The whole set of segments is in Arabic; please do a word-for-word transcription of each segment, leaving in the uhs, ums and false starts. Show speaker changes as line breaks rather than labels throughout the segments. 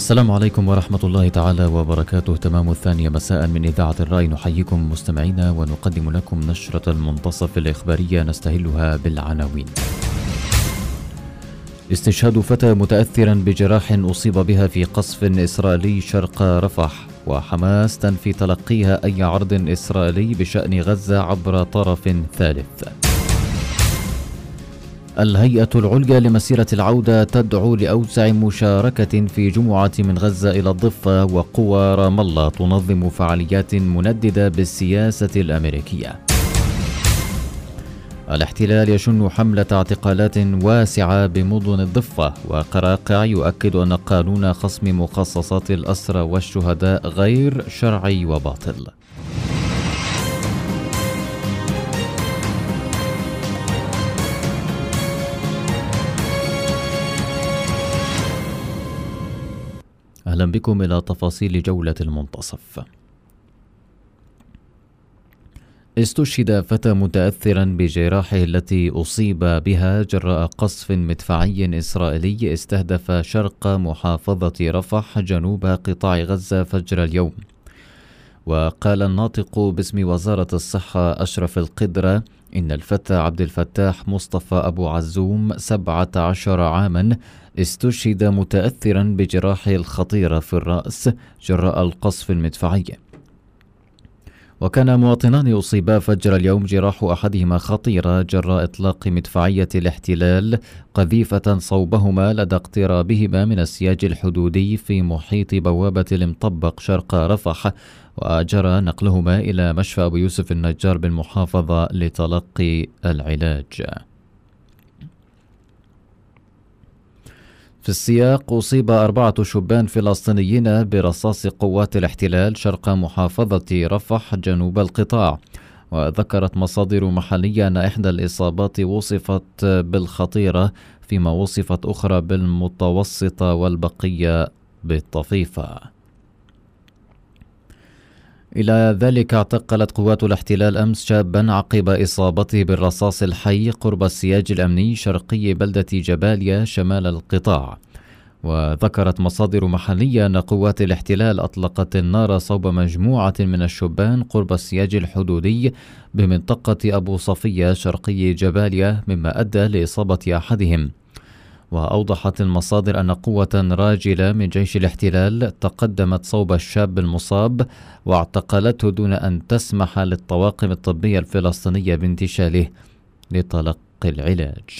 السلام عليكم ورحمة الله تعالى وبركاته. تمام الثانية مساء من إذاعة الرأي، نحييكم مستمعينا ونقدم لكم نشرة المنتصف الإخبارية نستهلها بالعناوين. استشهاد فتى متأثرا بجراح أصيب بها في قصف إسرائيلي شرق رفح، وحماس تنفي تلقيها أي عرض إسرائيلي بشأن غزة عبر طرف ثالث. الهيئة العليا لمسيرة العودة تدعو لأوسع مشاركة في جمعة من غزة إلى الضفة، وقوى رام الله تنظم فعاليات منددة بالسياسة الأمريكية. الاحتلال يشن حملة اعتقالات واسعة بمدن الضفة، وقراقع يؤكد أن قانون خصم مخصصات الأسرى والشهداء غير شرعي وباطل. أهلا بكم إلى تفاصيل جولة المنتصف. استشهد فتى متأثرا بجراحه التي أصيب بها جراء قصف مدفعي إسرائيلي استهدف شرق محافظة رفح جنوب قطاع غزة فجر اليوم. وقال الناطق باسم وزارة الصحة أشرف القدرة إن الفتى عبد الفتاح مصطفى أبو عزوم سبعة عشر عاما استشهد متأثرا بجراحه الخطيرة في الرأس جراء القصف المدفعي. وكان مواطنان أصيبا فجر اليوم جراح أحدهما خطيرة جراء إطلاق مدفعية الاحتلال قذيفة صوبهما لدى اقترابهما من السياج الحدودي في محيط بوابة المطبق شرق رفح، وجرى نقلهما إلى مشفى أبو يوسف النجار بالمحافظة لتلقي العلاج. في السياق أصيب أربعة شبان فلسطينيين برصاص قوات الاحتلال شرق محافظة رفح جنوب القطاع، وذكرت مصادر محلية أن إحدى الإصابات وصفت بالخطيرة فيما وصفت أخرى بالمتوسطة والبقية بالطفيفة. إلى ذلك اعتقلت قوات الاحتلال أمس شابا عقب إصابته بالرصاص الحي قرب السياج الأمني شرقي بلدة جباليا شمال القطاع. وذكرت مصادر محلية أن قوات الاحتلال أطلقت النار صوب مجموعة من الشبان قرب السياج الحدودي بمنطقة أبو صفية شرقي جباليا، مما أدى لإصابة أحدهم. وأوضحت المصادر أن قوة راجلة من جيش الاحتلال تقدمت صوب الشاب المصاب واعتقلته دون أن تسمح للطواقم الطبية الفلسطينية بانتشاله لتلقي العلاج.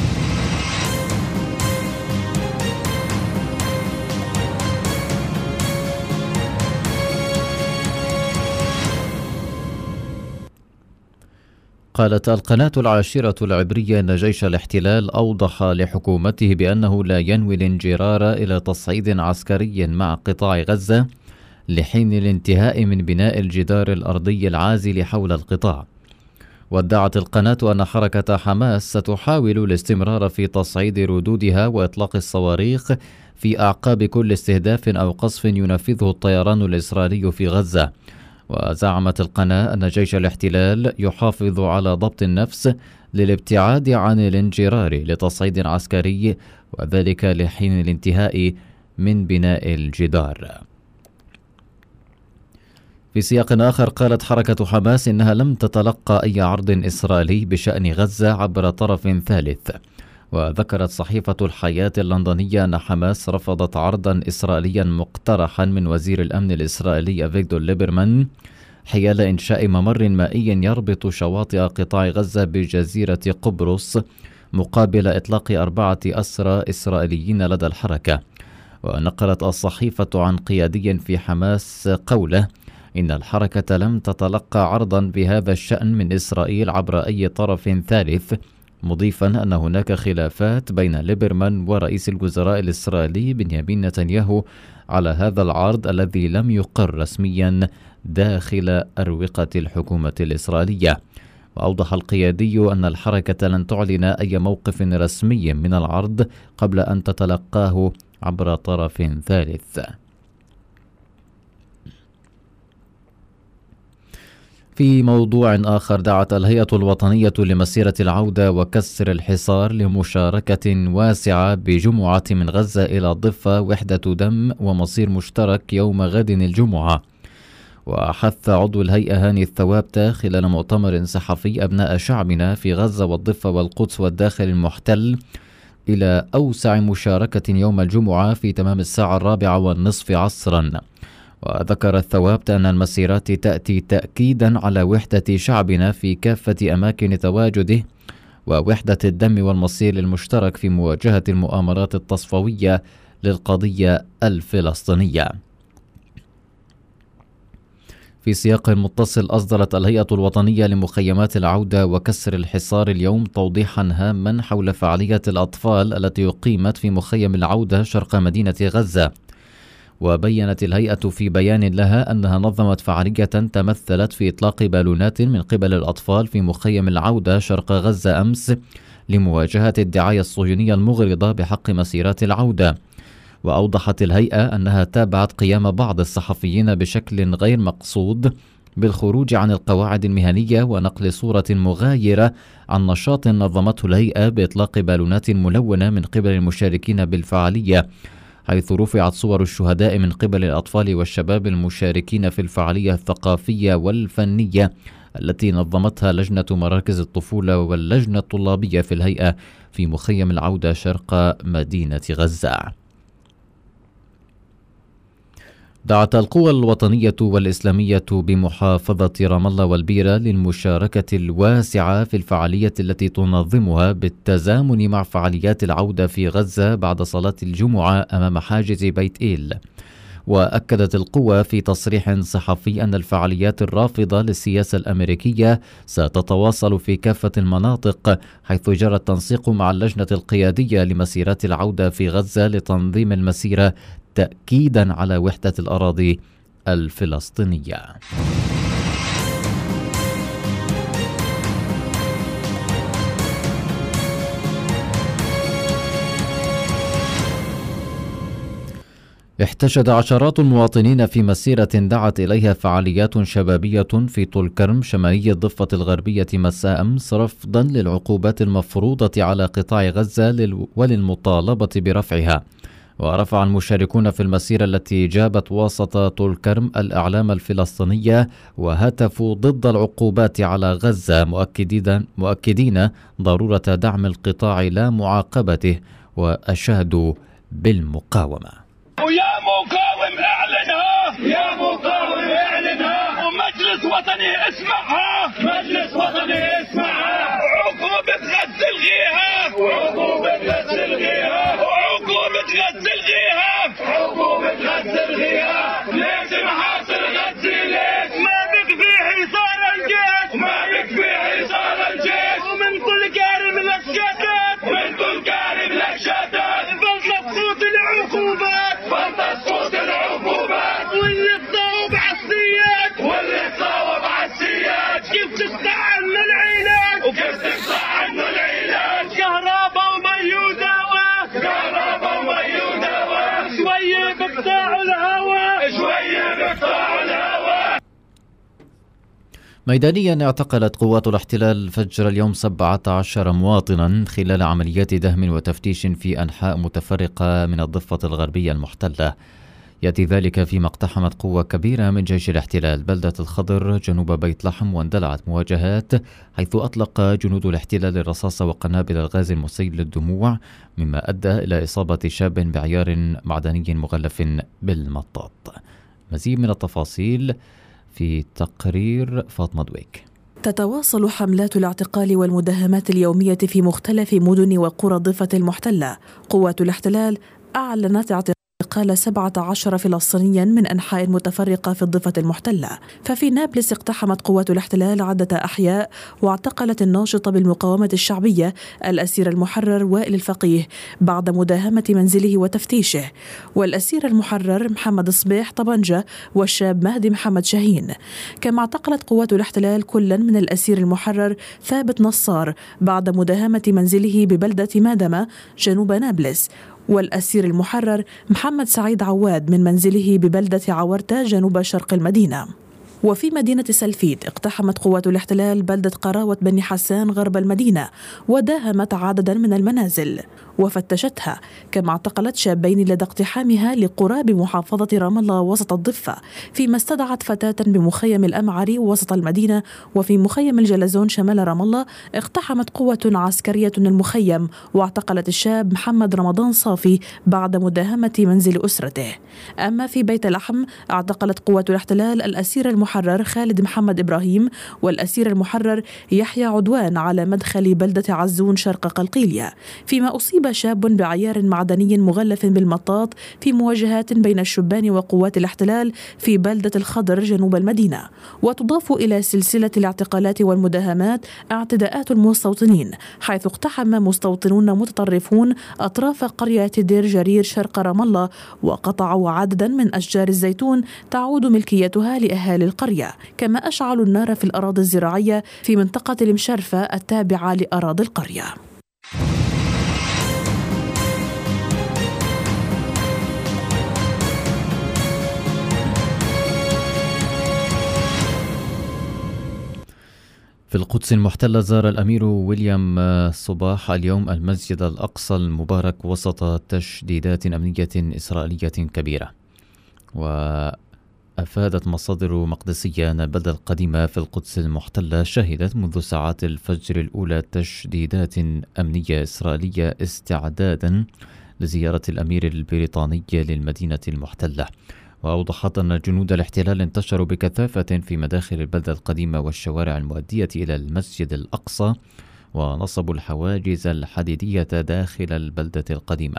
قالت القناة العاشرة العبرية أن جيش الاحتلال أوضح لحكومته بأنه لا ينوي الانجرار إلى تصعيد عسكري مع قطاع غزة لحين الانتهاء من بناء الجدار الأرضي العازل حول القطاع. وادعت القناة أن حركة حماس ستحاول الاستمرار في تصعيد ردودها وإطلاق الصواريخ في أعقاب كل استهداف أو قصف ينفذه الطيران الإسرائيلي في غزة. وزعمت القناة أن جيش الاحتلال يحافظ على ضبط النفس للابتعاد عن الانجرار لتصعيد عسكري، وذلك لحين الانتهاء من بناء الجدار. في سياق آخر قالت حركة حماس إنها لم تتلقى أي عرض إسرائيلي بشأن غزة عبر طرف ثالث. وذكرت صحيفة الحياة اللندنية أن حماس رفضت عرضا إسرائيليا مقترحا من وزير الأمن الإسرائيلي أفيغدور ليبرمان حيال إنشاء ممر مائي يربط شواطئ قطاع غزة بجزيرة قبرص مقابل إطلاق أربعة أسرى إسرائيليين لدى الحركة. ونقلت الصحيفة عن قيادي في حماس قوله إن الحركة لم تتلقى عرضا بهذا الشأن من إسرائيل عبر أي طرف ثالث، مضيفا أن هناك خلافات بين ليبرمان ورئيس الوزراء الإسرائيلي بنيامين نتنياهو على هذا العرض الذي لم يقر رسميا داخل أروقة الحكومة الإسرائيلية. وأوضح القيادي أن الحركة لن تعلن أي موقف رسمي من العرض قبل أن تتلقاه عبر طرف ثالث. في موضوع آخر، دعت الهيئة الوطنية لمسيرة العودة وكسر الحصار لمشاركة واسعة بجمعة من غزة إلى الضفة وحدة دم ومصير مشترك يوم غد الجمعة. وحث عضو الهيئة هاني الثوابتة خلال مؤتمر صحفي أبناء شعبنا في غزة والضفة والقدس والداخل المحتل إلى أوسع مشاركة يوم الجمعة في تمام الساعة الرابعة والنصف عصرا. وذكر الثوابتة أن المسيرات تأتي تأكيدا على وحدة شعبنا في كافة أماكن تواجده ووحدة الدم والمصير المشترك في مواجهة المؤامرات التصفوية للقضية الفلسطينية. في سياق متصل، أصدرت الهيئة الوطنية لمخيمات العودة وكسر الحصار اليوم توضيحا هاما حول فعالية الأطفال التي أقيمت في مخيم العودة شرق مدينة غزة. وبيّنت الهيئة في بيان لها أنها نظمت فعالية تمثلت في إطلاق بالونات من قبل الأطفال في مخيم العودة شرق غزة أمس لمواجهة الدعاية الصهيونية المغرضة بحق مسيرات العودة. وأوضحت الهيئة أنها تابعت قيام بعض الصحفيين بشكل غير مقصود بالخروج عن القواعد المهنية ونقل صورة مغايرة عن نشاط نظمته الهيئة بإطلاق بالونات ملونة من قبل المشاركين بالفعالية، حيث رفعت صور الشهداء من قبل الأطفال والشباب المشاركين في الفعالية الثقافية والفنية التي نظمتها لجنة مراكز الطفولة واللجنة الطلابية في الهيئة في مخيم العودة شرق مدينة غزة. دعت القوى الوطنية والإسلامية بمحافظة رام الله والبيرة للمشاركة الواسعة في الفعالية التي تنظمها بالتزامن مع فعاليات العودة في غزة بعد صلاة الجمعة أمام حاجز بيت إيل. وأكدت القوى في تصريح صحفي أن الفعاليات الرافضة للسياسة الأمريكية ستتواصل في كافة المناطق، حيث جرى التنسيق مع اللجنة القيادية لمسيرات العودة في غزة لتنظيم المسيرة تأكيدا على وحدة الأراضي الفلسطينية. احتشد عشرات المواطنين في مسيرة دعت إليها فعاليات شبابية في طول كرم شمالي الضفة الغربية مساء أمس رفضا للعقوبات المفروضة على قطاع غزة وللمطالبة برفعها. ورفع المشاركون في المسيرة التي جابت وسط طول كرم الأعلام الفلسطينية وهتفوا ضد العقوبات على غزة، مؤكدين, مؤكدين ضرورة دعم القطاع لا معاقبته، وأشادوا بالمقاومة.
ويا مقاوم اعلنها، يا مقاوم اعلنها، ومجلس وطني اسمعها، مجلس وطني اسمعها، عقوبة غزة الغيها، وعقوبة غزة الغيها، وعقوبة غزة الغيها، عقوبة غزة الغيها، لازم حاصر غزة، ليش ما بكفي حصار الجيش، ما بكفي حصار الجيش، ومن كل كارم الاشتات، ومن كل كارم الاشتات، فلتسقط العقوبات، فلتسقط العقوبات، واللي تصاوب عالسياد، واللي تصاوب عالسياد، كيف تقطع عنا العلاج، وكيف تقطع عنا العلاج، كهرباء ومي ودواء، كهرباء ومي ودواء، شوية بقطاع الهواء، شوية بقطاع الهواء.
ميدانيا، اعتقلت قوات الاحتلال فجر اليوم سبعة عشر مواطنا خلال عمليات دهم وتفتيش في أنحاء متفرقة من الضفة الغربية المحتلة. يأتي ذلك فيما اقتحمت قوة كبيرة من جيش الاحتلال بلدة الخضر جنوب بيت لحم واندلعت مواجهات، حيث أطلق جنود الاحتلال الرصاص وقنابل الغاز المسيل للدموع، مما أدى إلى إصابة شاب بعيار معدني مغلف بالمطاط. مزيد من التفاصيل في تقرير فاطمة دويك.
تتواصل حملات الاعتقال والمداهمات اليومية في مختلف مدن وقرى الضفة المحتلة. قوات الاحتلال أعلنت اعتقال قال سبعة عشر فلسطينيا من أنحاء متفرقة في الضفة المحتلة. ففي نابلس اقتحمت قوات الاحتلال عدة أحياء واعتقلت الناشط بالمقاومة الشعبية الأسير المحرر وائل الفقيه بعد مداهمة منزله وتفتيشه، والأسير المحرر محمد صبيح طبنجة والشاب مهدي محمد شاهين. كما اعتقلت قوات الاحتلال كلا من الأسير المحرر ثابت نصار بعد مداهمة منزله ببلدة مادمة جنوب نابلس، والأسير المحرر محمد سعيد عواد من منزله ببلدة عورتة جنوب شرق المدينة. وفي مدينة سلفيد اقتحمت قوات الاحتلال بلدة قراوة بني حسان غرب المدينة وداهمت عددا من المنازل وفتشتها، كما اعتقلت شابين لدى اقتحامها لقراب محافظة رام الله وسط الضفة، فيما استدعت فتاة بمخيم الأمعري وسط المدينة. وفي مخيم الجلزون شمال رام الله اقتحمت قوة عسكرية المخيم واعتقلت الشاب محمد رمضان صافي بعد مداهمة منزل أسرته. أما في بيت لحم اعتقلت قوة الاحتلال الأسير المحرر خالد محمد إبراهيم والأسير المحرر يحيى عدوان على مدخل بلدة عزون شرق قلقيلية، فيما أصيب شاب بعيار معدني مغلف بالمطاط في مواجهات بين الشبان وقوات الاحتلال في بلدة الخضر جنوب المدينة. وتضاف إلى سلسلة الاعتقالات والمداهمات اعتداءات المستوطنين، حيث اقتحم مستوطنون متطرفون أطراف قرية دير جرير شرق رام الله وقطعوا عددا من أشجار الزيتون تعود ملكيتها لأهالي القرية، كما أشعلوا النار في الأراضي الزراعية في منطقة المشرفة التابعة لأراضي القرية.
في القدس المحتلة زار الأمير ويليام صباح اليوم المسجد الأقصى المبارك وسط تشديدات أمنية إسرائيلية كبيرة. وأفادت مصادر مقدسية أن البلدة القديمة في القدس المحتلة شهدت منذ ساعات الفجر الأولى تشديدات أمنية إسرائيلية استعدادا لزيارة الأمير البريطاني للمدينة المحتلة. وأوضحت أن جنود الاحتلال انتشروا بكثافة في مداخل البلدة القديمة والشوارع المؤدية إلى المسجد الأقصى، ونصبوا الحواجز الحديدية داخل البلدة القديمة.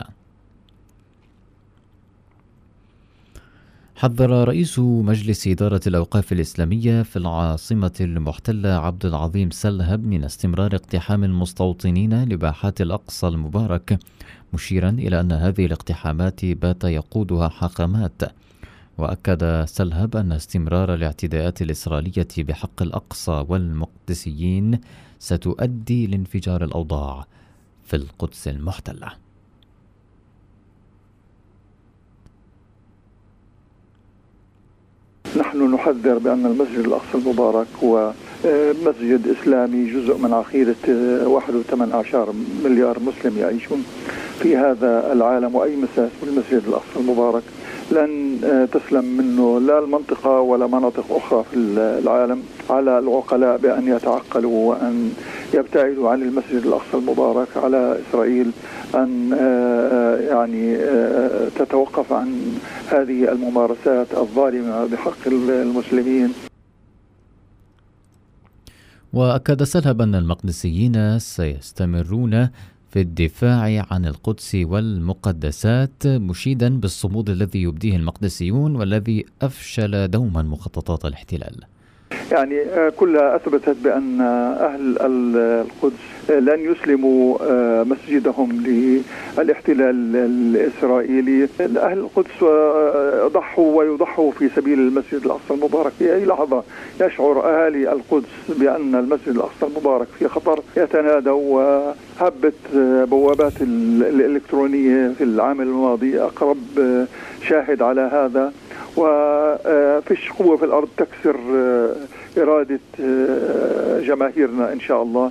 حذر رئيس مجلس إدارة الأوقاف الإسلامية في العاصمة المحتلة عبد العظيم سلهب من استمرار اقتحام المستوطنين لباحات الأقصى المبارك، مشيرا إلى أن هذه الاقتحامات بات يقودها حاخامات. وأكد سلهب أن استمرار الاعتداءات الإسرائيلية بحق الأقصى والمقدسيين ستؤدي لانفجار الأوضاع في القدس المحتلة.
نحن نحذر بأن المسجد الأقصى المبارك هو مسجد إسلامي جزء من عقيدة واحد وثمانية عشر مليار مسلم يعيشون في هذا العالم، وأي مساس بالمسجد الأقصى المبارك لن تسلم منه لا المنطقة ولا مناطق أخرى في العالم. على العقلاء بأن يتعقلوا وأن يبتعدوا عن المسجد الأقصى المبارك، على إسرائيل أن يعني تتوقف عن هذه الممارسات الظالمة بحق المسلمين.
وأكد سلهب أن المقدسيين سيستمرون في الدفاع عن القدس والمقدسات، مشيدا بالصمود الذي يبديه المقدسيون والذي أفشل دوما مخططات الاحتلال.
يعني كلها أثبتت بأن أهل القدس لن يسلموا مسجدهم للاحتلال الإسرائيلي. أهل القدس ضحوا ويضحوا في سبيل المسجد الأقصى المبارك. في أي لحظة يشعر أهالي القدس بأن المسجد الأقصى المبارك في خطر يتنادوا. وهبت بوابات الإلكترونية في العام الماضي، أقرب شاهد على هذا، وفيش قوة في الأرض تكسر إرادة جماهيرنا إن شاء الله.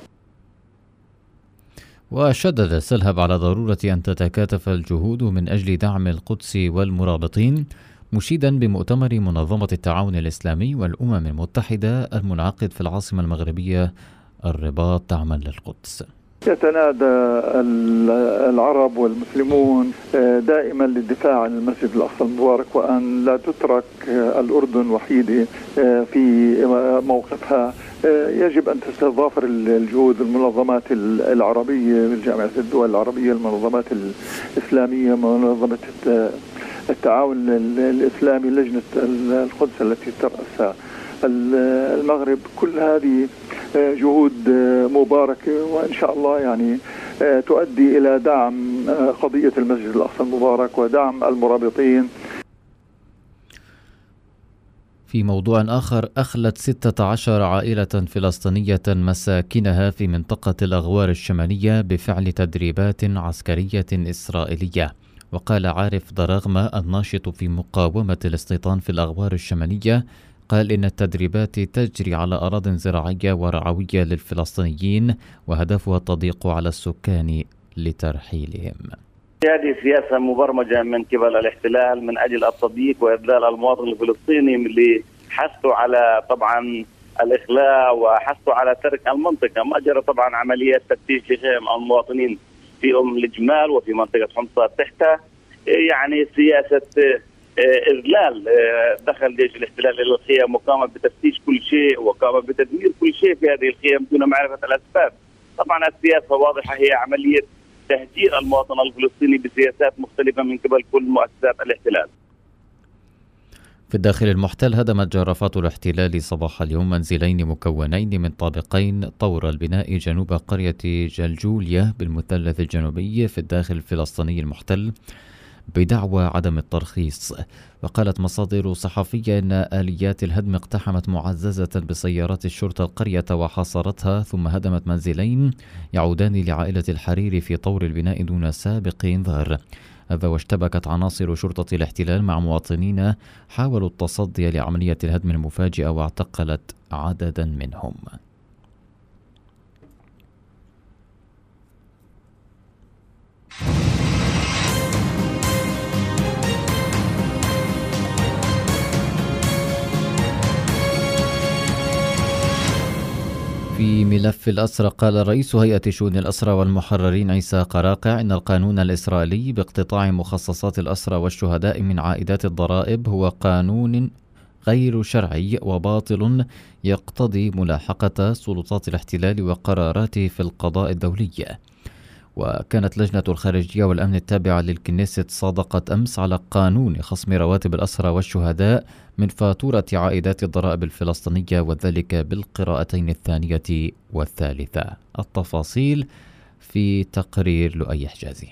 وشدد سلهب على ضرورة أن تتكاتف الجهود من أجل دعم القدس والمرابطين، مشيدا بمؤتمر منظمة التعاون الإسلامي والأمم المتحدة المنعقد في العاصمة المغربية الرباط دعما للقدس.
يتنادى العرب والمسلمون دائما للدفاع عن المسجد الأقصى المبارك، وأن لا تترك الأردن وحيدة في موقفها. يجب أن تتضافر الجهود، المنظمات العربية بالجامعة الدول العربية، المنظمات الإسلامية، منظمة التعاون الإسلامي، لجنة القدس التي ترأسها المغرب. كل هذه جهود مباركة، وإن شاء الله يعني تؤدي إلى دعم قضية المسجد الأقصى المبارك ودعم المرابطين.
في موضوع آخر، أخلت ستة عشر عائلة فلسطينية مساكنها في منطقة الأغوار الشمالية بفعل تدريبات عسكرية إسرائيلية. وقال عارف دراغمة الناشط في مقاومة الاستيطان في الأغوار الشمالية قال إن التدريبات تجري على أراضٍ زراعية ورعوية للفلسطينيين وهدفها التضييق على السكان لترحيلهم.
هذه سياسة مبرمجة من قبل الاحتلال من أجل التضييق وإذلال المواطن الفلسطيني اللي حثوا على طبعا الإخلاء وحثوا على ترك المنطقة. ما جرى طبعا عمليات تفتيش لخيم المواطنين في أم الجمال وفي منطقة حمص تحتها، يعني سياسة إذلال. دخل جيش الاحتلال إلى الخيام وقام بتفتيش كل شيء وقام بتدمير كل شيء في هذه الخيام دون معرفة الأسباب. طبعا السياسة واضحة، هي عملية تهجير المواطن الفلسطيني بسياسات مختلفة من قبل كل مؤسسات الاحتلال.
في الداخل المحتل هدمت جرافات الاحتلال صباح اليوم منزلين مكونين من طابقين طور البناء جنوب قرية جلجوليا بالمثلث الجنوبي في الداخل الفلسطيني المحتل بدعوى عدم الترخيص. وقالت مصادر صحفية أن آليات الهدم اقتحمت معززة بسيارات الشرطة القرية وحاصرتها، ثم هدمت منزلين يعودان لعائلة الحريري في طور البناء دون سابق انذار. هذا واشتبكت عناصر شرطة الاحتلال مع مواطنين حاولوا التصدي لعملية الهدم المفاجئة واعتقلت عددا منهم. في ملف الأسرى، قال رئيس هيئة شؤون الأسرى والمحررين عيسى قراقع إن القانون الإسرائيلي باقتطاع مخصصات الأسرى والشهداء من عائدات الضرائب هو قانون غير شرعي وباطل يقتضي ملاحقة سلطات الاحتلال وقراراته في القضاء الدولي. وكانت لجنة الخارجية والأمن التابعة للكنيست صادقت أمس على قانون خصم رواتب الأسرى والشهداء من فاتورة عائدات الضرائب الفلسطينية، وذلك بالقراءتين الثانية والثالثة. التفاصيل في تقرير لؤي حجازي.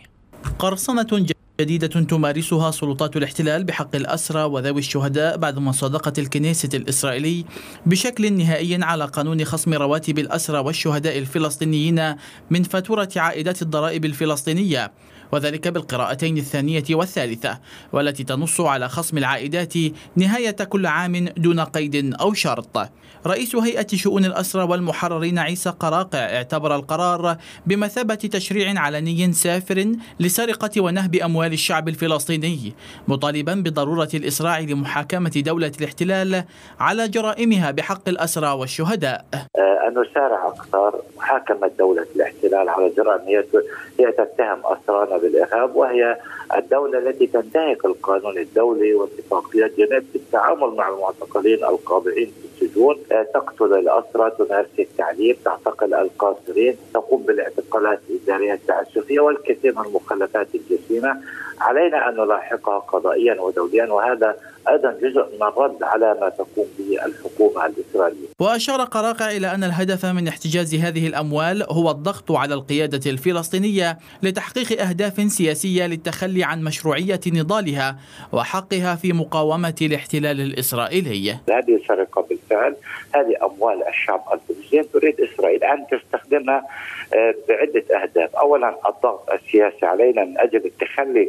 قرصنة جديدة تمارسها سلطات الاحتلال بحق الأسرى وذوي الشهداء بعد مصادقة الكنيست الإسرائيلي بشكل نهائي على قانون خصم رواتب الأسرى والشهداء الفلسطينيين من فاتورة عائدات الضرائب الفلسطينية، وذلك بالقراءتين الثانية والثالثة، والتي تنص على خصم العائدات نهاية كل عام دون قيد أو شرط. رئيس هيئة شؤون الأسرى والمحررين عيسى قراقع اعتبر القرار بمثابة تشريع علني سافر لسرقة ونهب أموال الشعب الفلسطيني، مطالبا بضرورة الإسراع لمحاكمة دولة الاحتلال على جرائمها بحق الأسرى والشهداء.
أن نسارع أكثر محاكمة دولة الاحتلال على جرائم هي تتهم أسرانا بالإرهاب، وهي الدولة التي تنتهك القانون الدولي واتفاقيات جنيف في التعامل مع المعتقلين القابعين في السجون، تقتل الأسرى، تمارس التعذيب، تعتقل القاصرين، تقوم بالاعتقالات الإدارية التعسفية والكثير من المخلفات الجسيمة. علينا أن نلاحقها قضائيا ودوليا، وهذا أيضا جزء من الرد على ما تقوم به الحكومة الإسرائيلية.
وأشار قراقع إلى أن الهدف من احتجاز هذه الأموال هو الضغط على القيادة الفلسطينية لتحقيق أهداف سياسية للتخلي عن مشروعية نضالها وحقها في مقاومة الاحتلال الإسرائيلي.
هذه سرقة بالفعل، هذه أموال الشعب الفلسطيني تريد إسرائيل أن تستخدمها بعدة أهداف. أولا الضغط السياسي علينا من أجل التخلي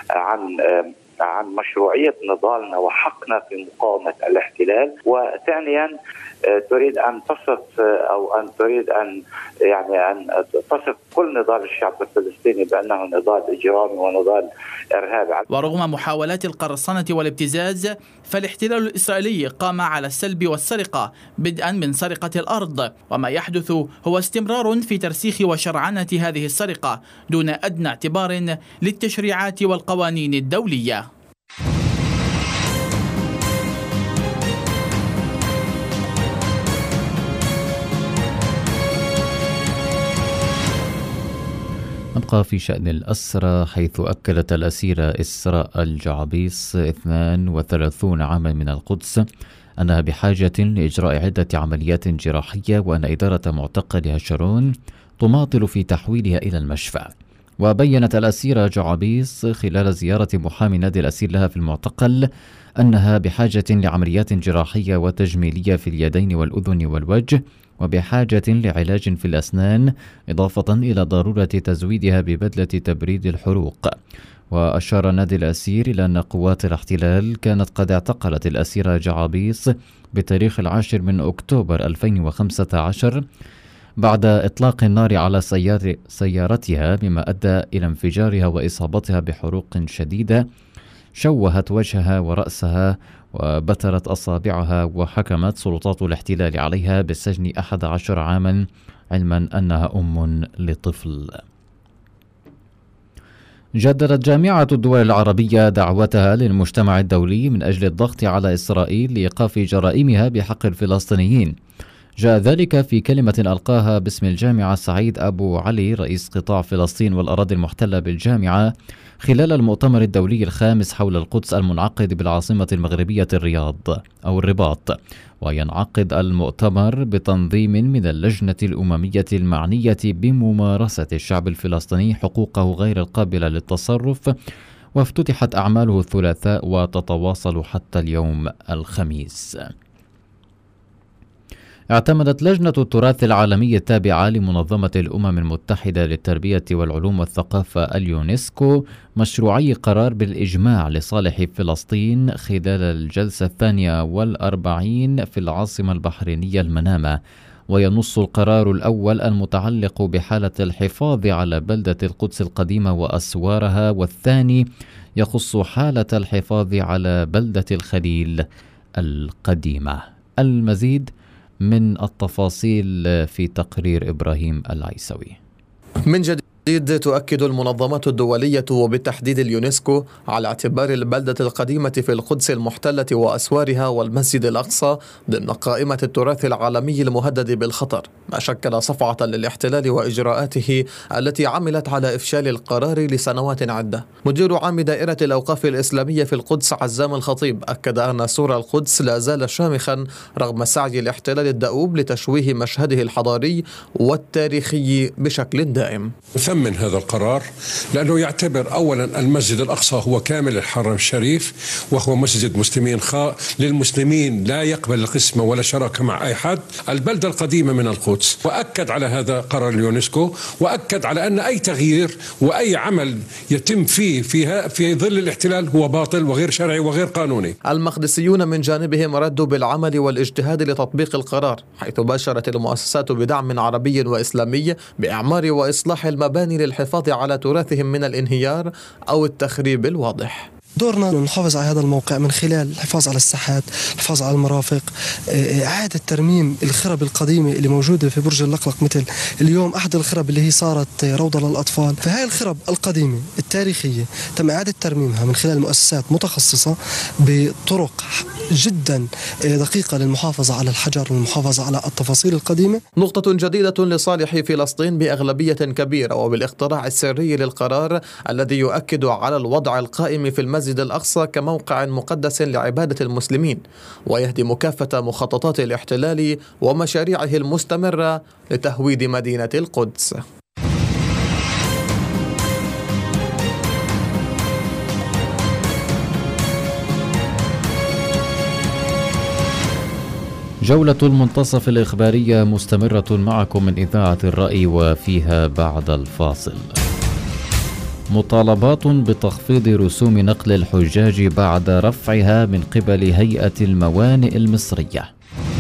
عن عن مشروعية نضالنا وحقنا في مقاومة الاحتلال، وثانيا تريد أن تصف أو أن تريد أن يعني أن تصف كل نضال الشعب الفلسطيني بأنه نضال إجرامي ونضال إرهابي.
ورغم محاولات القرصنة والابتزاز، فالاحتلال الإسرائيلي قام على السلب والسرقة، بدءا من سرقة الأرض، وما يحدث هو استمرار في ترسيخ وشرعنة هذه السرقة دون أدنى اعتبار للتشريعات والقوانين الدولية.
نبقى في شأن الأسرى، حيث أكدت الأسيرة إسراء الجعبيص اثنين وثلاثين عاما من القدس أنها بحاجة لإجراء عدة عمليات جراحية، وأن إدارة معتقلها شارون تماطل في تحويلها إلى المشفى. وبينت الأسيرة جعابيس خلال زيارة محامي نادي الأسير لها في المعتقل أنها بحاجة لعمليات جراحية وتجميلية في اليدين والأذن والوجه، وبحاجة لعلاج في الأسنان، إضافة إلى ضرورة تزويدها ببدلة تبريد الحروق. وأشار نادي الأسير إلى أن قوات الاحتلال كانت قد اعتقلت الأسيرة جعابيس بتاريخ العاشر من أكتوبر ألفين وخمسة عشر بعد إطلاق النار على سيار سيارتها، مما أدى إلى انفجارها وإصابتها بحروق شديدة شوهت وجهها ورأسها وبترت أصابعها، وحكمت سلطات الاحتلال عليها بالسجن أحد عشر عاما، علما أنها أم لطفل. جددت جامعة الدول العربية دعوتها للمجتمع الدولي من أجل الضغط على إسرائيل لإيقاف جرائمها بحق الفلسطينيين. جاء ذلك في كلمة ألقاها باسم الجامعة سعيد أبو علي رئيس قطاع فلسطين والأراضي المحتلة بالجامعة خلال المؤتمر الدولي الخامس حول القدس المنعقد بالعاصمة المغربية الرياض أو الرباط. وينعقد المؤتمر بتنظيم من اللجنة الأممية المعنية بممارسة الشعب الفلسطيني حقوقه غير القابلة للتصرف، وافتتحت أعماله الثلاثاء وتتواصل حتى اليوم الخميس. اعتمدت لجنة التراث العالمي التابعة لمنظمة الأمم المتحدة للتربية والعلوم والثقافة اليونسكو مشروعي قرار بالإجماع لصالح فلسطين خلال الجلسة الثانية والأربعين في العاصمة البحرينية المنامة. وينص القرار الأول المتعلق بحالة الحفاظ على بلدة القدس القديمة وأسوارها، والثاني يخص حالة الحفاظ على بلدة الخليل القديمة. المزيد من التفاصيل في تقرير إبراهيم العيسوي.
من جديد تؤكد المنظمات الدولية وبالتحديد اليونسكو على اعتبار البلدة القديمة في القدس المحتلة وأسوارها والمسجد الأقصى ضمن قائمة التراث العالمي المهدد بالخطر، ما شكل صفعة للاحتلال وإجراءاته التي عملت على إفشال القرار لسنوات عدة. مدير عام دائرة الأوقاف الإسلامية في القدس عزام الخطيب أكد أن سور القدس لا زال شامخا رغم سعي الاحتلال الدؤوب لتشويه مشهده الحضاري والتاريخي بشكل دائم.
من هذا القرار لأنه يعتبر أولا المسجد الأقصى هو كامل الحرم الشريف، وهو مسجد مسلمين خاء للمسلمين لا يقبل القسمة ولا شراكة مع أي حد، البلدة القديمة من القدس. وأكد على هذا قرار اليونسكو، وأكد على أن أي تغيير وأي عمل يتم فيه فيها في ظل الاحتلال هو باطل وغير شرعي وغير قانوني.
المقدسيون من جانبهم ردوا بالعمل والاجتهاد لتطبيق القرار، حيث باشرت المؤسسات بدعم عربي وإسلامي بإعمار وإصلاح المباني للحفاظ على تراثهم من الانهيار أو التخريب الواضح.
دورنا نحافظ على هذا الموقع من خلال الحفاظ على الساحات، الحفاظ على المرافق، إعادة ترميم الخرب القديمة اللي موجودة في برج اللقلق، مثل اليوم أحد الخرب اللي هي صارت روضة للأطفال. فهاي الخرب القديمة التاريخية تم إعادة ترميمها من خلال مؤسسات متخصصة بطرق جدا دقيقة للمحافظة على الحجر والمحافظة على التفاصيل القديمة.
نقطة جديدة لصالح فلسطين بأغلبية كبيرة وبالاقتراع السري للقرار الذي يؤكد على الوضع القائم في المسجد الأقصى كموقع مقدس لعبادة المسلمين، ويهدم كافة مخططات الاحتلال ومشاريعه المستمرة لتهويد مدينة القدس.
جولة المنتصف الإخبارية مستمرة معكم من إذاعة الرأي، وفيها بعد الفاصل مطالبات بتخفيض رسوم نقل الحجاج بعد رفعها من قبل هيئة الموانئ المصرية.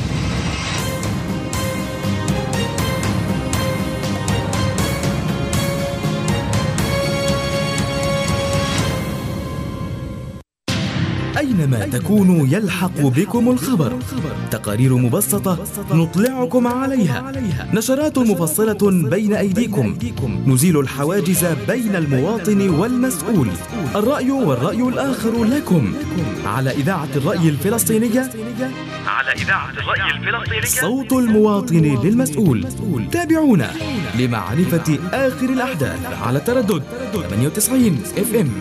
أينما تكونوا يلحق بكم الخبر. تقارير مبسطة نطلعكم عليها، نشرات مفصلة بين أيديكم، نزيل الحواجز بين المواطن والمسؤول. الرأي والرأي الآخر لكم على إذاعة الرأي الفلسطينية، على إذاعة الرأي الفلسطينية صوت المواطن للمسؤول. تابعونا لمعرفة آخر الأحداث على تردد ثمانية وتسعين إف إم.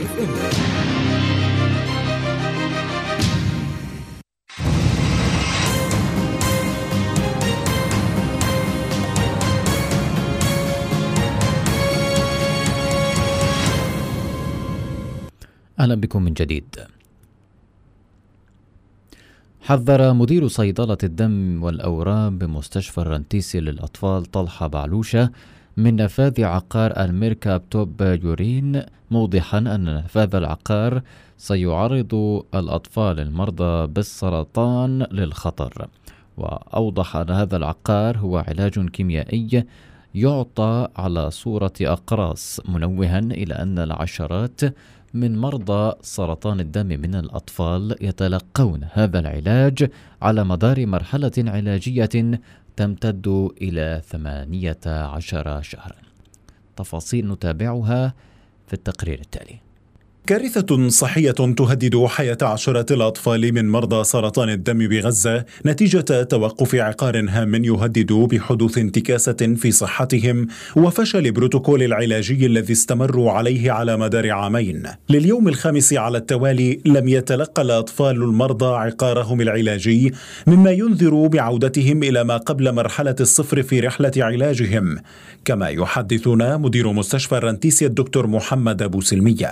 أهلا بكم من جديد. حذر مدير صيدلة الدم والأورام بمستشفى الرنتيسي للأطفال طلحة بعلوشة من نفاذ عقار الميركاب توب يورين، موضحا أن نفاذ العقار سيعرض الأطفال المرضى بالسرطان للخطر. وأوضح أن هذا العقار هو علاج كيميائي يعطى على صورة أقراص، منوها إلى أن العشرات من مرضى سرطان الدم من الأطفال يتلقون هذا العلاج على مدار مرحلة علاجية تمتد إلى ثمانية عشر شهرا. تفاصيل نتابعها في التقرير التالي.
كارثة صحية تهدد حياة عشرات الأطفال من مرضى سرطان الدم بغزة نتيجة توقف عقار هام يهدد بحدوث انتكاسة في صحتهم وفشل بروتوكول العلاجي الذي استمروا عليه على مدار عامين. لليوم الخامس على التوالي لم يتلقى الأطفال المرضى عقارهم العلاجي، مما ينذر بعودتهم إلى ما قبل مرحلة الصفر في رحلة علاجهم، كما يحدثنا مدير مستشفى الرنتيسي الدكتور محمد أبو سلمية.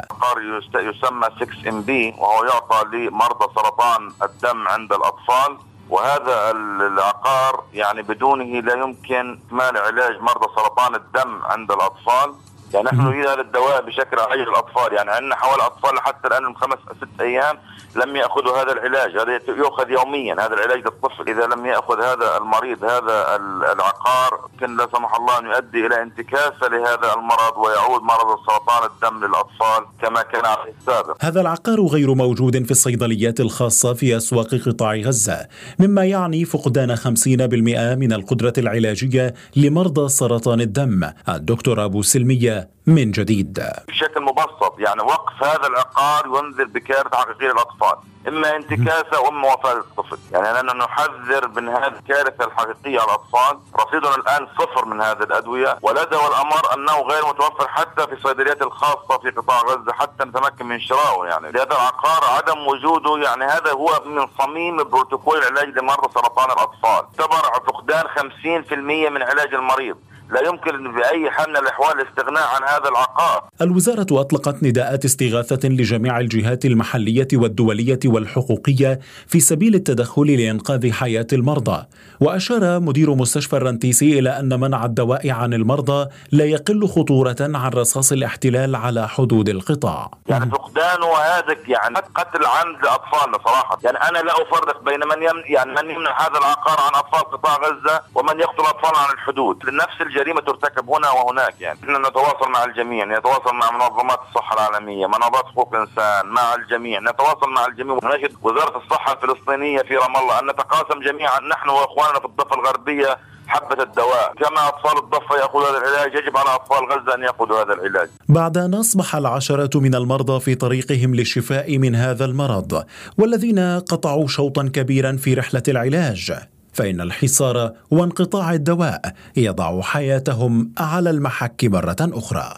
يسمى ستة إم بي وهو يعطى لمرضى سرطان الدم عند الأطفال، وهذا العقار يعني بدونه لا يمكن إكمال علاج مرضى سرطان الدم عند الأطفال. يعني نحن نريد هذا الدواء بشكل عاجل للأطفال، يعني عندنا حوالي أطفال حتى الآن من خمس ست أيام لم يأخذوا هذا العلاج. هذا يؤخذ يوميا، هذا العلاج للطفل. إذا لم يأخذ هذا المريض هذا العقار يمكن لا سمح الله أن يؤدي إلى انتكاسة لهذا المرض ويعود مرض سرطان الدم للأطفال كما كان عليه السابق.
هذا العقار غير موجود في الصيدليات الخاصة في أسواق قطاع غزة، مما يعني فقدان خمسين بالمئة من القدرة العلاجية لمرضى سرطان الدم. الدكتور أبو سلمية من جديد.
بشكل مبسط يعني وقف هذا العقار ينذر بكارثة حقيقية للأطفال، إما انتكاسة وإما وفاة الطفل. يعني أننا نحذر من هذه الكارثة الحقيقية على الأطفال. رصيدنا الآن صفر من هذه الأدوية، والأدوية والأمر أنه غير متوفر حتى في الصيدليات الخاصة في قطاع غزة حتى نتمكن من شرائه. يعني لهذا العقار عدم وجوده يعني هذا هو من صميم بروتوكول العلاج لمرضى سرطان الأطفال. اعتبر فقدان خمسين بالمئة من علاج المريض. لا يمكن بأي حال من الأحوال الاستغناء عن هذا العقار.
الوزارة أطلقت نداءات استغاثة لجميع الجهات المحلية والدولية والحقوقية في سبيل التدخل لإنقاذ حياة المرضى. وأشار مدير مستشفى الرنتيسي إلى أن منع الدواء عن المرضى لا يقل خطورة عن رصاص الاحتلال على حدود القطاع.
يعني فقدان وهذا يعني قتل عمد لأطفالنا صراحة. يعني أنا لا أفرق بين من يمنع يعني من يمنع هذا العقار عن أطفال قطاع غزة ومن يقتل أطفال عن الحدود. لنفس الجريمة ترتكب هنا وهناك. يعني احنا نتواصل مع الجميع، نتواصل مع منظمات الصحة العالمية، منظمات حقوق الإنسان، مع الجميع، نتواصل مع الجميع. ونجد وزارة الصحة الفلسطينية في رام الله أن نتقاسم جميعا نحن وإخواننا في الضفة الغربية حبة الدواء، كما أطفال الضفة يأخذوا هذا العلاج يجب على أطفال غزة أن يأخذوا هذا العلاج.
بعد أن أصبح العشرات من المرضى في طريقهم للشفاء من هذا المرض والذين قطعوا شوطا كبيرا في رحلة العلاج، فإن الحصار وانقطاع الدواء يضع حياتهم على المحك مرة أخرى.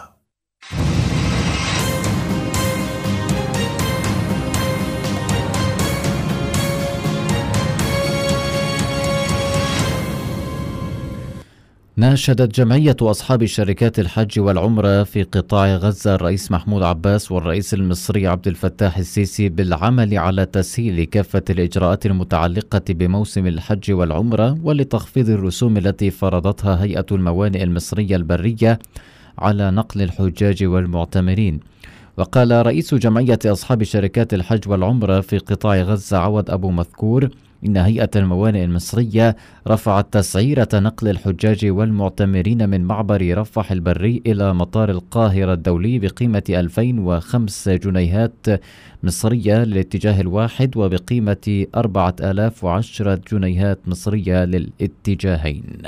ناشدت جمعية أصحاب شركات الحج والعمرة في قطاع غزة الرئيس محمود عباس والرئيس المصري عبد الفتاح السيسي بالعمل على تسهيل كافة الإجراءات المتعلقة بموسم الحج والعمرة ولتخفيض الرسوم التي فرضتها هيئة الموانئ المصرية البرية على نقل الحجاج والمعتمرين. وقال رئيس جمعية أصحاب شركات الحج والعمرة في قطاع غزة عوض أبو مذكور إن هيئة الموانئ المصرية رفعت تسعيرة نقل الحجاج والمعتمرين من معبر رفح البري إلى مطار القاهرة الدولي بقيمة ألفين وخمس جنيهات مصرية للاتجاه الواحد وبقيمة أربعة آلاف وعشرة جنيهات مصرية للاتجاهين.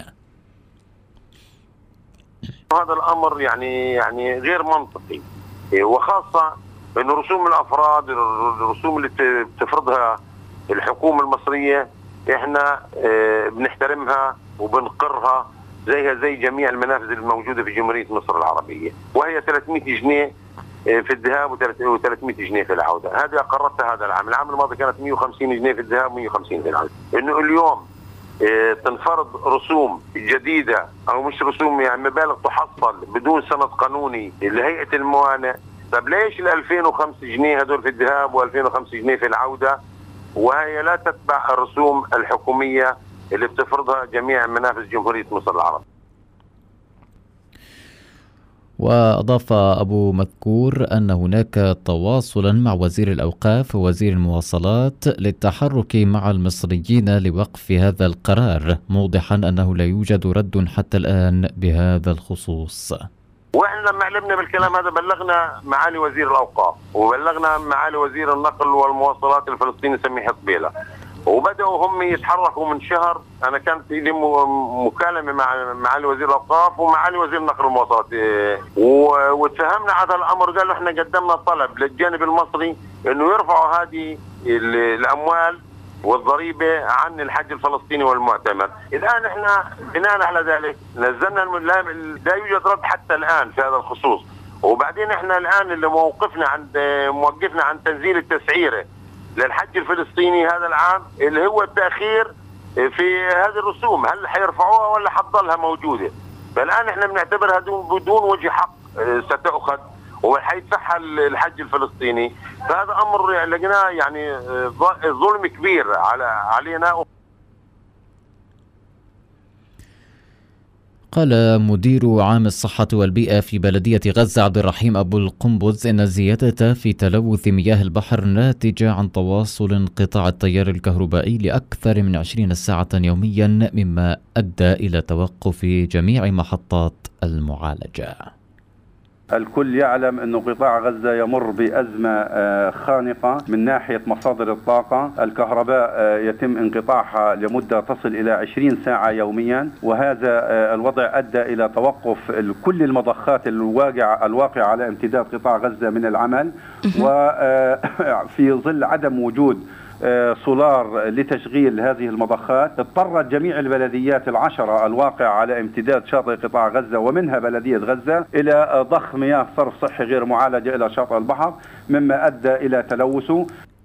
هذا الأمر يعني يعني غير منطقي، وخاصة أن رسوم الأفراد الرسوم اللي بتفرضها الحكومة المصرية احنا اه بنحترمها وبنقرها زيها زي جميع المنافذ الموجودة في جمهورية مصر العربية، وهي ثلاثمئة جنيه في الذهاب وثلاثمئة جنيه في العودة. هذه أقرتها هذا العام. العام الماضي كانت مئة وخمسين جنيه في الذهاب ومئة وخمسين في العودة. إنه اليوم اه تنفرض رسوم جديدة أو مش رسوم يعني مبالغ تحصل بدون سند قانوني لهيئة الموانئ، طب ليش ال ألفين وخمسة جنيه هدول في الذهاب وألفين وخمسة جنيه في العودة، وهي لا تتبع الرسوم الحكومية اللي بتفرضها جميع منافذ جمهورية مصر العربية.
وأضاف أبو مذكور أن هناك تواصلا مع وزير الأوقاف ووزير المواصلات للتحرك مع المصريين لوقف هذا القرار، موضحا أنه لا يوجد رد حتى الآن بهذا الخصوص.
واحنا لما علمنا بالكلام هذا بلغنا معالي وزير الاوقاف وبلغنا معالي وزير النقل والمواصلات الفلسطيني سميح قبيله، وبداوا هم يتحركوا من شهر. انا كانت لي مكالمه مع معالي وزير الاوقاف ومعالي وزير النقل والمواصلات، وتفهمنا على الامر. قالوا احنا قدمنا طلب للجانب المصري انه يرفعوا هذه الاموال والضريبه عن الحج الفلسطيني والمعتمر. الان احنا بناء على ذلك نزلنا لا يوجد رد حتى الان في هذا الخصوص. وبعدين احنا الان اللي موقفنا عند موقفنا عن تنزيل التسعيره للحج الفلسطيني هذا العام اللي هو التاخير في هذه الرسوم، هل حيرفعوها ولا حتضلها موجوده؟ فالان احنا بنعتبرها بدون وجه حق ستؤخذ وحيدفعها الحج الفلسطيني. فهذا امر لقيناه يعني ظلم كبير على علينا.
قال مدير عام الصحة والبيئة في بلدية غزة عبد الرحيم أبو القنبز إن الزيادة في تلوث مياه البحر ناتجة عن تواصل انقطاع التيار الكهربائي لأكثر من عشرين ساعة يوميا، مما أدى إلى توقف جميع محطات المعالجة.
الكل يعلم أن قطاع غزة يمر بأزمة خانقة من ناحية مصادر الطاقة. الكهرباء يتم انقطاعها لمدة تصل إلى عشرين ساعة يوميا، وهذا الوضع أدى إلى توقف كل المضخات الواقعة الواقعة على امتداد قطاع غزة من العمل. وفي ظل عدم وجود سولار لتشغيل هذه المضخات، اضطرت جميع البلديات العشرة الواقعة على امتداد شاطئ قطاع غزة ومنها بلدية غزة إلى ضخ مياه صرف صحي غير معالجة إلى شاطئ البحر، مما أدى إلى تلوثه.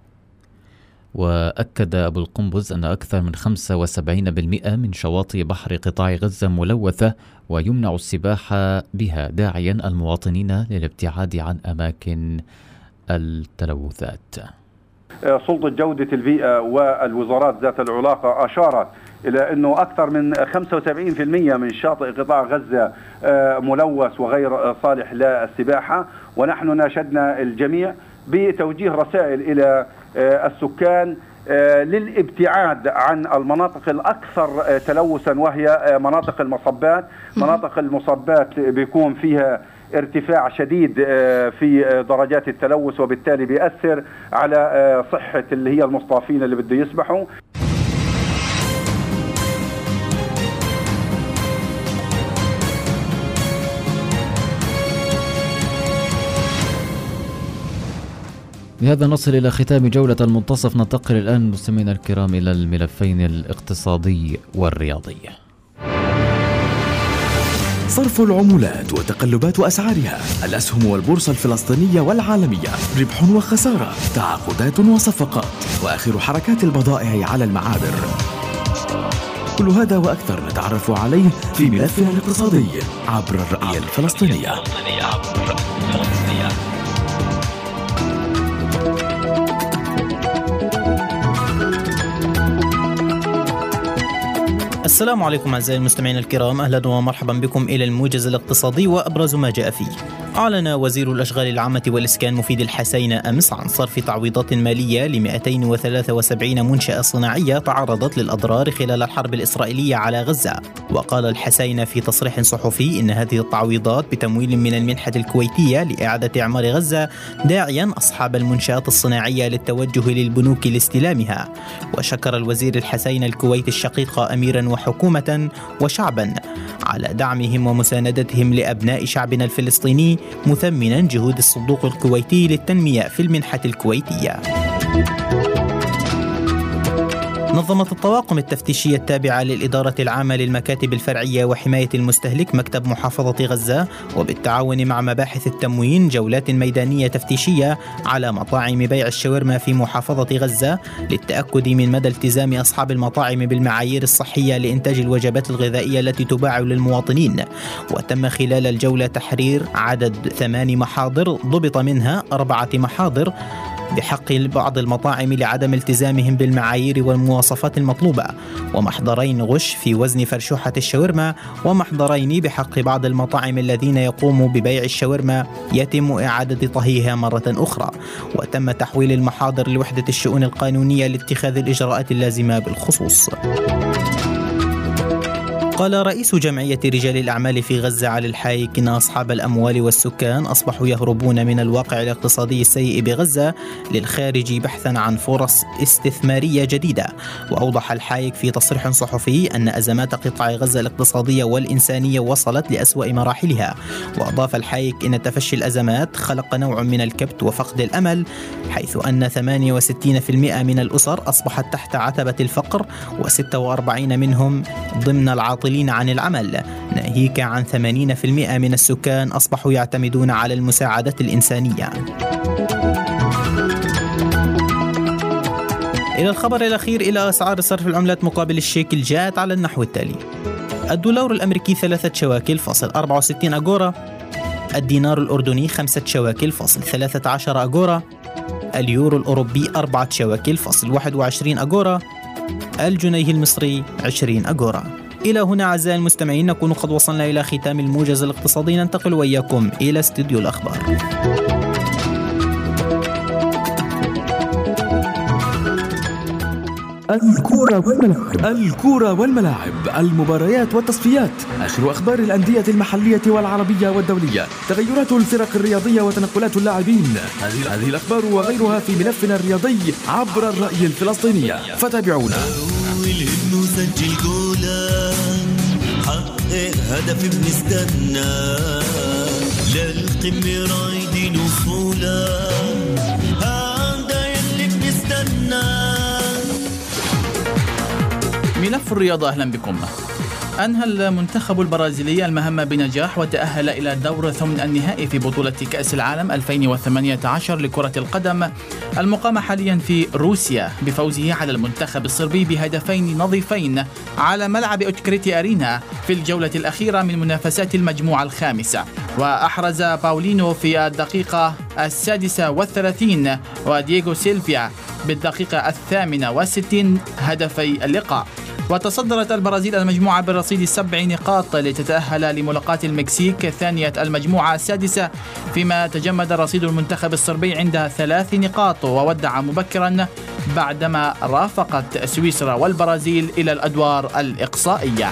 وأكد أبو القنبز أن أكثر من خمسة وسبعين بالمئة من شواطئ بحر قطاع غزة ملوثة ويمنع السباحة بها، داعيا المواطنين للابتعاد عن أماكن التلوثات.
سلطة جودة البيئة والوزارات ذات العلاقة أشارت إلى أنه أكثر من خمسة وسبعين بالمئة من شاطئ قطاع غزة ملوث وغير صالح للسباحة. ونحن ناشدنا الجميع بتوجيه رسائل إلى السكان للابتعاد عن المناطق الأكثر تلوثا، وهي مناطق المصبات. مناطق المصبات بيكون فيها ارتفاع شديد في درجات التلوث، وبالتالي بيأثر على صحة اللي هي المصطافين اللي بده يسبحوا.
بهذا نصل إلى ختام جولة المنتصف. ننتقل الآن مستمعينا الكرام إلى الملفين الاقتصادي والرياضي.
صرف العملات وتقلبات أسعارها، الأسهم والبورصة الفلسطينية والعالمية، ربح وخسارة، تعاقدات وصفقات، وآخر حركات البضائع على المعابر. كل هذا وأكثر نتعرف عليه في ملفنا الاقتصادي عبر الرؤية الفلسطينية.
السلام عليكم أعزائي المستمعين الكرام، أهلا ومرحبا بكم إلى الموجز الاقتصادي وأبرز ما جاء فيه. أعلن وزير الأشغال العامة والإسكان مفيد الحسين أمس عن صرف تعويضات مالية ل مئتين وثلاثة وسبعين منشأة صناعية تعرضت للأضرار خلال الحرب الإسرائيلية على غزة. وقال الحسين في تصريح صحفي إن هذه التعويضات بتمويل من المنحة الكويتية لإعادة إعمار غزة، داعيا أصحاب المنشآت الصناعية للتوجه للبنوك لاستلامها. وشكر الوزير الحسين الكويت الشقيقة أميرا وحكومة وشعبا على دعمهم ومساندتهم لأبناء شعبنا الفلسطيني، مثمنا جهود الصندوق الكويتي للتنمية في المنحة الكويتية. نظمت الطواقم التفتيشية التابعة للإدارة العامة للمكاتب الفرعية وحماية المستهلك مكتب محافظة غزة وبالتعاون مع مباحث التموين جولات ميدانية تفتيشية على مطاعم بيع الشاورما في محافظة غزة للتأكد من مدى التزام أصحاب المطاعم بالمعايير الصحية لإنتاج الوجبات الغذائية التي تباع للمواطنين. وتم خلال الجولة تحرير عدد ثمان محاضر ضبط منها أربعة محاضر بحق بعض المطاعم لعدم التزامهم بالمعايير والمواصفات المطلوبة، ومحضرين غش في وزن فرشوحة الشاورما، ومحضرين بحق بعض المطاعم الذين يقوموا ببيع الشاورما يتم إعادة طهيها مرة أخرى. وتم تحويل المحاضر لوحدة الشؤون القانونية لاتخاذ الإجراءات اللازمة بالخصوص. قال رئيس جمعية رجال الأعمال في غزة علي الحايك إن أصحاب الأموال والسكان أصبحوا يهربون من الواقع الاقتصادي السيء بغزة للخارج بحثا عن فرص استثمارية جديدة. وأوضح الحايك في تصريح صحفي أن أزمات قطاع غزة الاقتصادية والإنسانية وصلت لأسوأ مراحلها. وأضاف الحايك إن تفشي الأزمات خلق نوع من الكبت وفقد الأمل، حيث أن ثمانية وستين بالمئة من الأسر أصبحت تحت عتبة الفقر وستة وأربعين منهم ضمن العاطلة عن العمل، ناهيك عن ثمانين بالمئة من السكان أصبحوا يعتمدون على المساعدات الإنسانية. إلى الخبر الأخير، إلى أسعار صرف العملات مقابل الشيكل جاءت على النحو التالي: الدولار الأمريكي ثلاثة شواكل فاصل أربعة وستين أغورا، الدينار الأردني خمسة شواكل فاصل ثلاثة عشر أغورا، اليورو الأوروبي أربعة شواكل فاصل واحد وعشرين أغورا، الجنيه المصري عشرين أغورا. إلى هنا أعزائي المستمعين نكون قد وصلنا إلى ختام الموجز الاقتصادي، ننتقل وإياكم إلى استوديو الأخبار.
الكورة والملاعب الكورة والملاعب المباريات والتصفيات، آخر أخبار الأندية المحلية والعربية والدولية، تغيرات الفرق الرياضية وتنقلات اللاعبين، هذه هذه الأخبار وغيرها في ملفنا الرياضي عبر الرأي الفلسطينية، فتابعونا.
نسجل جولا حقق هدف بنستنى للقمة رايدين وصولا، هذا يلي بنستنى.
ملف الرياضة، أهلا بكم. أنهى المنتخب البرازيلي المهمة بنجاح وتأهل إلى دور ثمن النهائي في بطولة كأس العالم ألفين وثمانية عشر لكرة القدم المقامة حاليا في روسيا بفوزه على المنتخب الصربي بهدفين نظيفين على ملعب أوتكريتي أرينا في الجولة الأخيرة من منافسات المجموعة الخامسة. وأحرز باولينو في الدقيقة السادسة والثلاثين ودييغو سيلفيا بالدقيقة الثامنة والستين هدفي اللقاء. وتصدرت البرازيل المجموعة برصيد سبع نقاط لتتأهل لملاقاة المكسيك ثانية المجموعة السادسة، فيما تجمد رصيد المنتخب الصربي عند ثلاث نقاط وودع مبكرا بعدما رافقت سويسرا والبرازيل إلى الأدوار الإقصائية.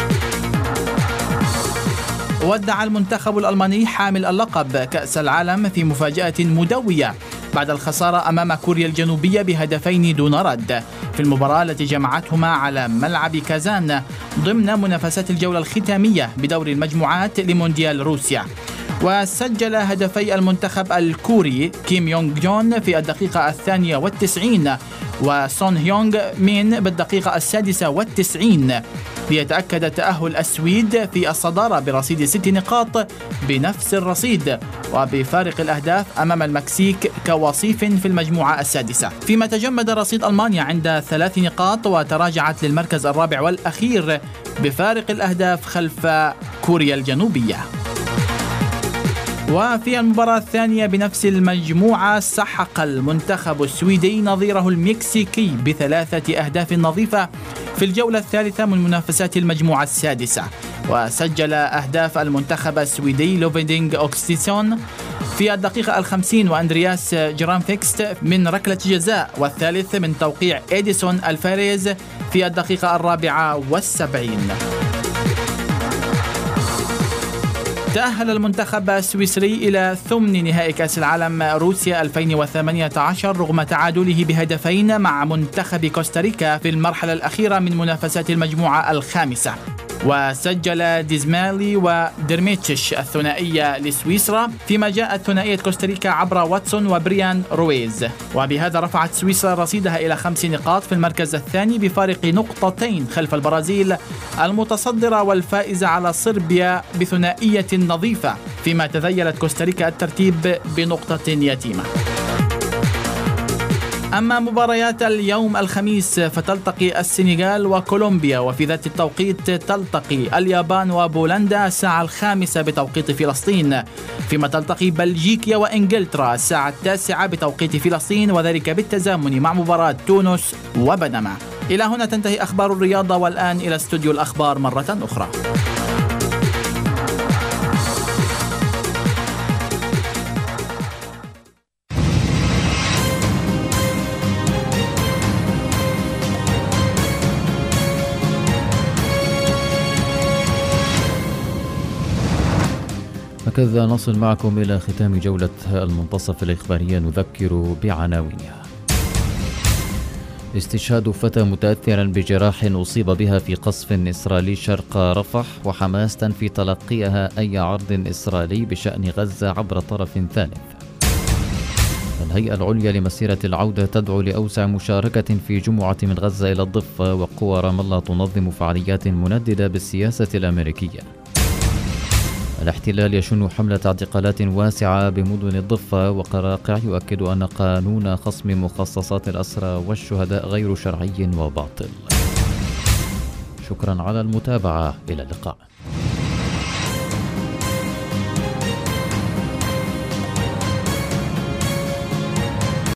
ودع المنتخب الألماني حامل اللقب كأس العالم في مفاجأة مدوية بعد الخسارة أمام كوريا الجنوبية بهدفين دون رد في المباراة التي جمعتهما على ملعب كازان ضمن منافسات الجولة الختامية بدور المجموعات لمونديال روسيا. وسجل هدفي المنتخب الكوري كيم يونغ جون في الدقيقة الثانية والتسعين وسون هيونغ مين بالدقيقة السادسة والتسعين ليتأكد تأهل السويد في الصدارة برصيد ست نقاط بنفس الرصيد وبفارق الأهداف أمام المكسيك كوصيف في المجموعة السادسة، فيما تجمد رصيد ألمانيا عند ثلاث نقاط وتراجعت للمركز الرابع والأخير بفارق الأهداف خلف كوريا الجنوبية. وفي المباراة الثانية بنفس المجموعة سحق المنتخب السويدي نظيره المكسيكي بثلاثة أهداف نظيفة في الجولة الثالثة من منافسات المجموعة السادسة. وسجل أهداف المنتخب السويدي لوفيدينغ أوكستيسون في الدقيقة الخمسين وأندرياس جرانفيكست من ركلة جزاء، والثالث من توقيع إديسون الفاريز في الدقيقة الرابعة والسبعين. تأهل المنتخب السويسري إلى ثمن نهائي كأس العالم روسيا ألفين وثمانية عشر رغم تعادله بهدفين مع منتخب كوستاريكا في المرحلة الأخيرة من منافسات المجموعة الخامسة. وسجل ديزمالي ودرميتش الثنائية لسويسرا، فيما جاءت ثنائية كوستاريكا عبر واتسون وبريان رويز. وبهذا رفعت سويسرا رصيدها إلى خمس نقاط في المركز الثاني بفارق نقطتين خلف البرازيل المتصدرة والفائزة على صربيا بثنائية نظيفة، فيما تذيلت كوستاريكا الترتيب بنقطة يتيمة. أما مباريات اليوم الخميس فتلتقي السنغال وكولومبيا، وفي ذات التوقيت تلتقي اليابان وبولندا الساعة الخامسة بتوقيت فلسطين، فيما تلتقي بلجيكا وإنجلترا الساعة التاسعة بتوقيت فلسطين، وذلك بالتزامن مع مباراة تونس وبنما. إلى هنا تنتهي أخبار الرياضة، والآن إلى استوديو الأخبار مرة أخرى.
هكذا نصل معكم إلى ختام جولة المنتصف الإخبارية. نذكر بعناوينها: استشهاد فتى متأثرا بجراح أصيب بها في قصف إسرائيلي شرق رفح، وحماس تنفي تلقيها أي عرض إسرائيلي بشأن غزة عبر طرف ثالث. الهيئة العليا لمسيرة العودة تدعو لأوسع مشاركة في جمعة من غزة إلى الضفة، وقوى رام الله تنظم فعاليات منددة بالسياسة الأمريكية. الاحتلال يشن حملة اعتقالات واسعة بمدن الضفة، وقراقع يؤكد أن قانون خصم مخصصات الأسرى والشهداء غير شرعي وباطل. شكرا على المتابعة، إلى اللقاء.